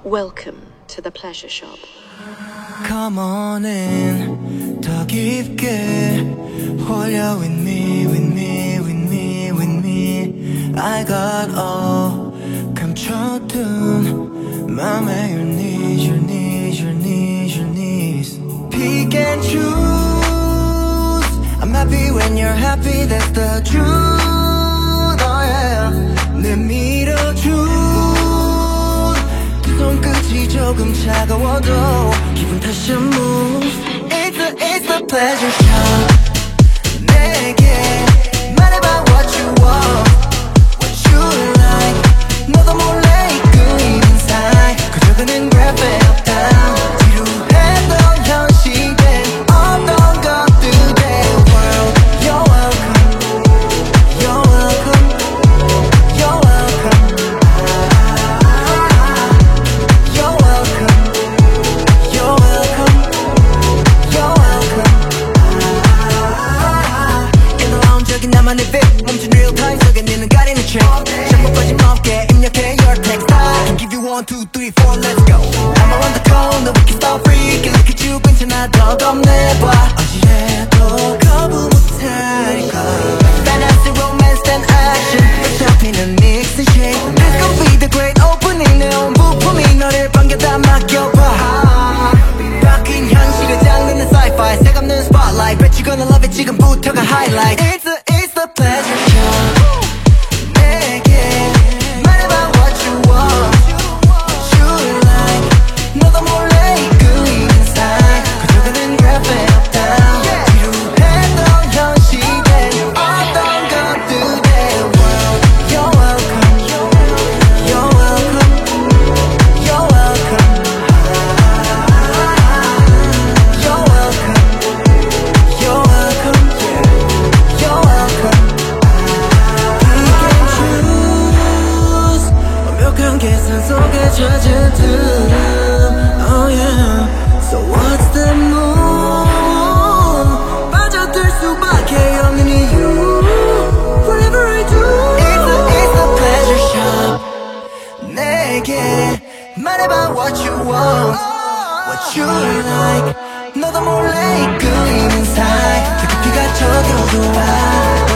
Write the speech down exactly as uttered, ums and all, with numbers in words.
Welcome to the pleasure shop. Come on in, 더 깊게 홀려 with me, with me, with me, with me. I got all 감춰둔 맘에 your needs, your needs, your needs, your needs. Pick and choose. I'm happy when you're happy, that's the truth. Oh yeah. 내 밀어준 손끝이 조금 차가워도 기분 탓이 move. It's a, it's a pleasure shop. 내게 말해봐 what you want, what you like. 너도 몰래 이끄는 사이 그저 그는 grab it up down. 지루했던 현실엔 어떤 것들의 world. You're welcome, you're welcome, you're welcome. You're welcome, you're welcome, you're welcome. 일어나온적인 나만의 빛 멈춘 real time 속에 니는 가리는 trick. 샴푸 빠짐없게 입력해 your text. I can give you one, two, three, four, let's go. I'm around the corner, we can start freaking. Look at you, 괜찮아 더 겁내봐. 어찌해도 거부 못하니까. Fantasy, romance, and action. 잡히는 mix and shake. This gon' be the great opening. 내 온 부품이 너를 반겨다 맡겨봐. 바뀐 현실의 장르는 sci-fi. 새감는 spotlight. Bet you gonna love it 지금부터가 highlight. It's a, it's a pleasure shop. 내게 말해봐 what you want, what you like. 너도 몰래 이끄는 사이 그저 그는 grab it up down. 지루했던 현실엔 어떤 것들의 world. You're welcome, you're welcome, you're welcome. You're welcome, you're welcome, you're welcome. We can choose. 완벽한 계산 속에 젖은 듯. Oh yeah. So what's the move? 빠져들 수밖에 없는 이유. Whatever I do, it's a, it's a pleasure shop. 내게 말해봐 what you want, what you like. 너도 몰래 이끄는 사이 더 깊이 갇혀도 좋아.